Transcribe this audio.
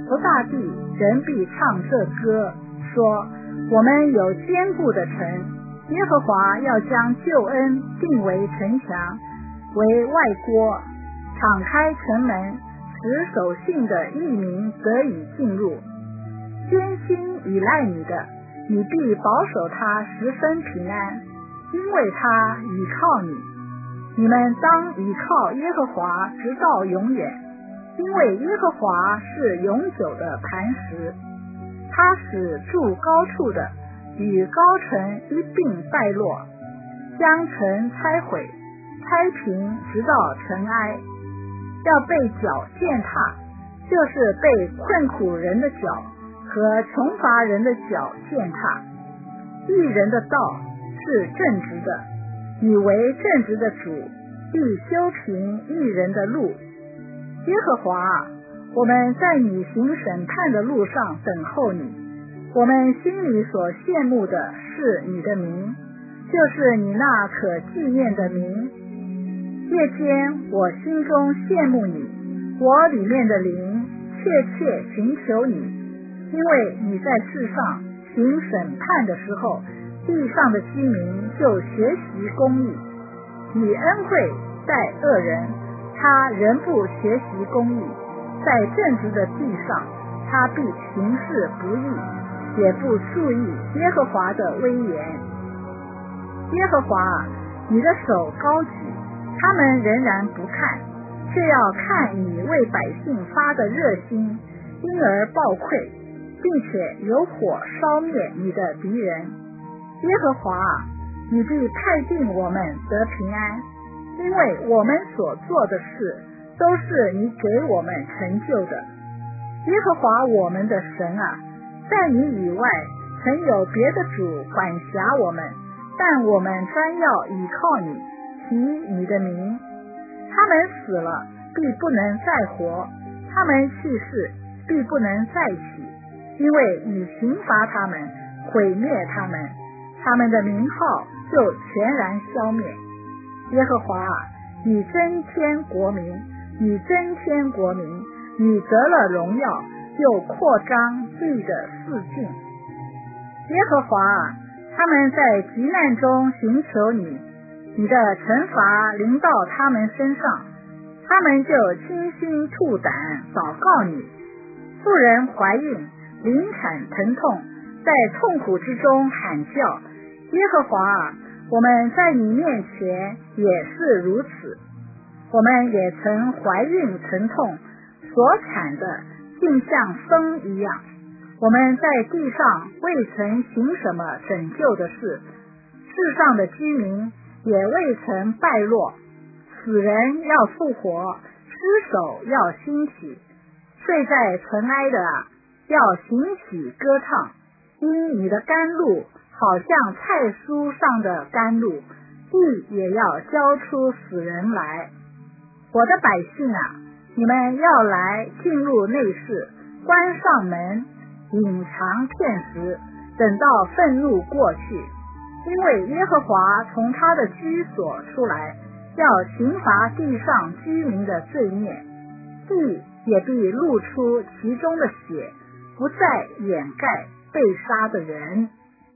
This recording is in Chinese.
犹大地人必唱这歌，说我们有坚固的城，耶和华要将救恩定为城墙，为外郭，敞开城门，使守信的义民得以进入。坚心倚赖你的，你必保守他十分平安，因为他倚靠你。你们当倚靠耶和华直到永远，因为耶和华是永久的磐石，他使住高处的与高城一并败落，将城拆毁，拆平直到尘埃，要被脚践踏，就是被困苦人的脚和穷乏人的脚践踏。义人的道是正直的，你为正直的主必修平义人的路。耶和华啊，我们在你行审判的路上等候你，我们心里所羡慕的是你的名，就是你那可纪念的名。夜间我心中羡慕你，我里面的灵切切寻求你，因为你在世上行审判的时候，地上的居民就学习公义。你恩惠待恶人，他仍不学习公义，在正直的地上，他必行事不义，也不注意耶和华的威严。耶和华啊，你的手高举，他们仍然不看，却要看你为百姓发的热心，因而暴溃，并且有火烧灭你的敌人。耶和华啊，你必派定我们得平安，因为我们所做的事都是你给我们成就的。耶和华我们的神啊，在你以外曾有别的主管辖我们，但我们专要倚靠你，提你的名。他们死了必不能再活，他们去世必不能再起，因为你刑罚他们，毁灭他们，他们的名号就全然消灭。耶和华啊，你增添国民，你增添国民，你得了荣耀，又扩张地的四境。耶和华啊，他们在急难中寻求你，你的惩罚临到他们身上，他们就倾心吐胆祷告你。妇人怀孕，临产疼痛，在痛苦之中喊叫。耶和华啊，我们在你面前也是如此，我们也曾怀孕疼痛，所产的竟像风一样。我们在地上未曾行什么拯救的事，世上的居民也未曾败落。死人要复活，尸首要兴起，睡在尘埃的啊，要行起歌唱。因你的甘露好像菜蔬上的甘露，地也要交出死人来。我的百姓啊，你们要来进入内室，关上门，隐藏片时，等到愤怒过去。因为耶和华从他的居所出来，要刑罚地上居民的罪孽，地也必露出其中的血，不再掩盖被杀的人。